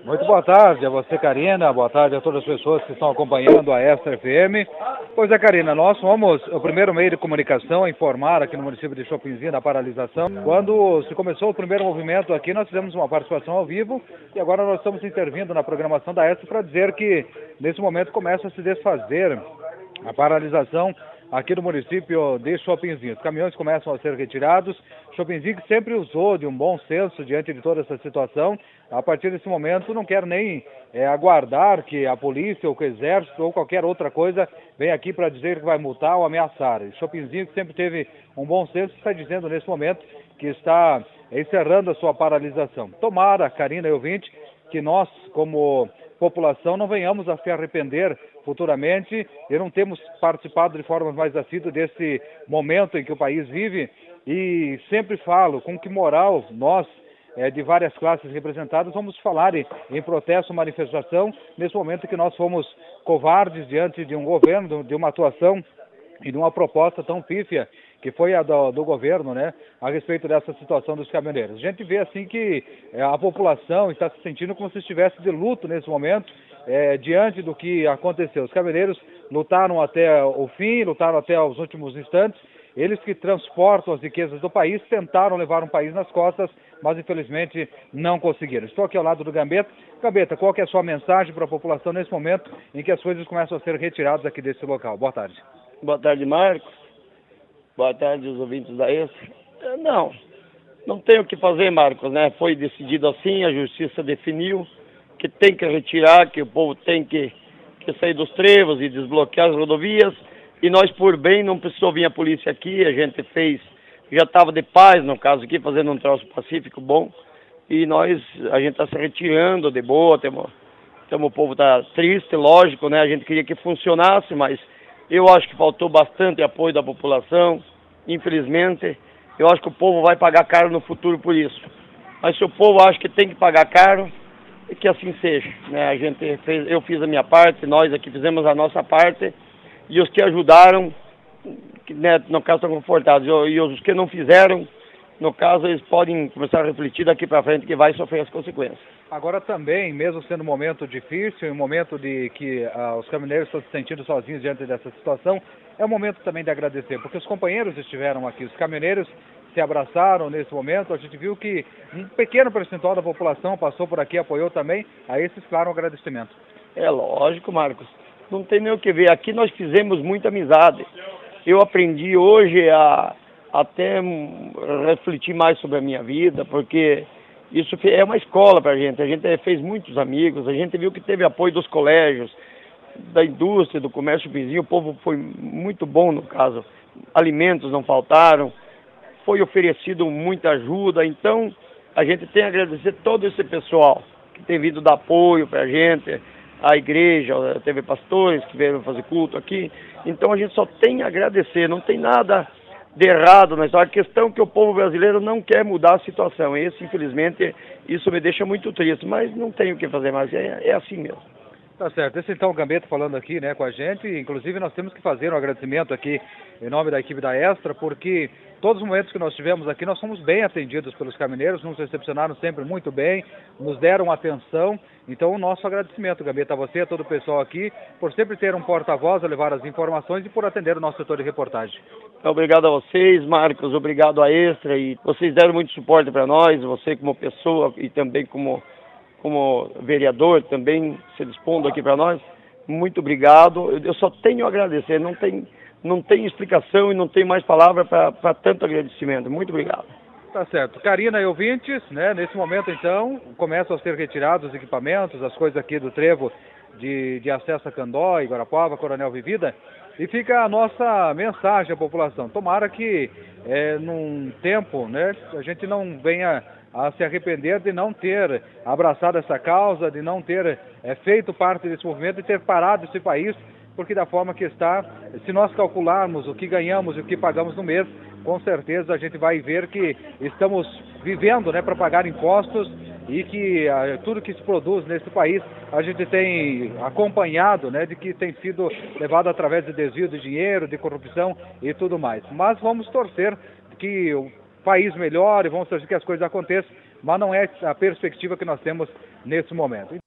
Muito boa tarde a você, Karina. Boa tarde a todas as pessoas que estão acompanhando a Extra FM. Pois é, Karina, nós fomos o primeiro meio de comunicação a informar aqui no município de Chopinzinho da paralisação. Quando se começou o primeiro movimento aqui, nós fizemos uma participação ao vivo e agora nós estamos intervindo na programação da Extra para dizer que, nesse momento, começa a se desfazer a paralisação aqui no município de Chopinzinho. Os caminhões começam a ser retirados. Chopinzinho, que sempre usou de um bom senso diante de toda essa situação, a partir desse momento não quer nem aguardar que a polícia ou que o exército ou qualquer outra coisa venha aqui para dizer que vai multar ou ameaçar. Chopinzinho, que sempre teve um bom senso, está dizendo nesse momento que está encerrando a sua paralisação. Tomara, Karina e ouvinte, que nós, como população, não venhamos a se arrepender futuramente e não temos participado de forma mais assídua desse momento em que o país vive, e sempre falo com que moral nós, de várias classes representadas, vamos falar em protesto, manifestação, nesse momento que nós fomos covardes diante de um governo, de uma atuação e de uma proposta tão pífia que foi a do governo, né, a respeito dessa situação dos caminhoneiros. A gente vê assim que a população está se sentindo como se estivesse de luto nesse momento, diante do que aconteceu. Os caminhoneiros lutaram até o fim, lutaram até os últimos instantes. Eles que transportam as riquezas do país tentaram levar um país nas costas, mas infelizmente não conseguiram. Estou aqui ao lado do Gambetta. Gambetta, qual que é a sua mensagem para a população nesse momento em que as coisas começam a ser retiradas aqui desse local? Boa tarde. Boa tarde, Marcos. Boa tarde, os ouvintes da Extra. Não tem o que fazer, Marcos, né? Foi decidido assim, a justiça definiu que tem que retirar, que o povo tem que sair dos trevos e desbloquear as rodovias. E nós, por bem, não precisou vir a polícia aqui, a gente já estava de paz, no caso aqui, fazendo um troço pacífico bom. E a gente está se retirando de boa, o povo está triste, lógico, né? A gente queria que funcionasse, mas eu acho que faltou bastante apoio da população, infelizmente. Eu acho que o povo vai pagar caro no futuro por isso. Mas se o povo acha que tem que pagar caro, que assim seja, né? Eu fiz a minha parte, nós aqui fizemos a nossa parte, e os que ajudaram, né, no caso, estão confortados. E os que não fizeram, no caso, eles podem começar a refletir daqui para frente que vai sofrer as consequências. Agora também, mesmo sendo um momento difícil, um momento de que os caminhoneiros estão se sentindo sozinhos diante dessa situação, é um momento também de agradecer, porque os companheiros estiveram aqui, os caminhoneiros se abraçaram nesse momento. A gente viu que um pequeno percentual da população passou por aqui, apoiou também, a esses, claro, um agradecimento. É lógico, Marcos, não tem nem o que ver, aqui nós fizemos muita amizade. Eu aprendi hoje a até refletir mais sobre a minha vida, porque isso é uma escola para a gente fez muitos amigos, a gente viu que teve apoio dos colégios, da indústria, do comércio vizinho, o povo foi muito bom no caso, alimentos não faltaram, foi oferecido muita ajuda, então a gente tem a agradecer todo esse pessoal que tem vindo dar apoio para a gente, a igreja, teve pastores que vieram fazer culto aqui, então a gente só tem a agradecer, não tem nada de errado na história. A questão é que o povo brasileiro não quer mudar a situação. Infelizmente, isso me deixa muito triste, mas não tem o que fazer mais, é assim mesmo. Tá certo. Esse então o Gambetta falando aqui, né, com a gente. Inclusive nós temos que fazer um agradecimento aqui em nome da equipe da Extra, porque todos os momentos que nós tivemos aqui, nós fomos bem atendidos pelos caminhoneiros, nos recepcionaram sempre muito bem, nos deram atenção. Então o nosso agradecimento, Gambetta, a você e a todo o pessoal aqui, por sempre ter um porta-voz a levar as informações e por atender o nosso setor de reportagem. Obrigado a vocês, Marcos, obrigado à Extra, e vocês deram muito suporte para nós, você como pessoa e também como vereador, também se dispondo aqui para nós, muito obrigado. Eu só tenho a agradecer, não tem explicação e não tem mais palavra para tanto agradecimento. Muito obrigado. Tá certo. Karina e ouvintes, né, nesse momento então, começam a ser retirados os equipamentos, as coisas aqui do trevo de acesso a Candó, Iguarapuava, Coronel Vivida, e fica a nossa mensagem à população. Tomara que num tempo, né, a gente não venha a se arrepender de não ter abraçado essa causa, de não ter feito parte desse movimento e ter parado esse país, porque da forma que está, se nós calcularmos o que ganhamos e o que pagamos no mês, com certeza a gente vai ver que estamos vivendo, né, para pagar impostos, e que tudo que se produz nesse país a gente tem acompanhado, né, de que tem sido levado através de desvio de dinheiro, de corrupção e tudo mais. Mas vamos torcer que o país melhore, vamos torcer que as coisas aconteçam, mas não é a perspectiva que nós temos nesse momento.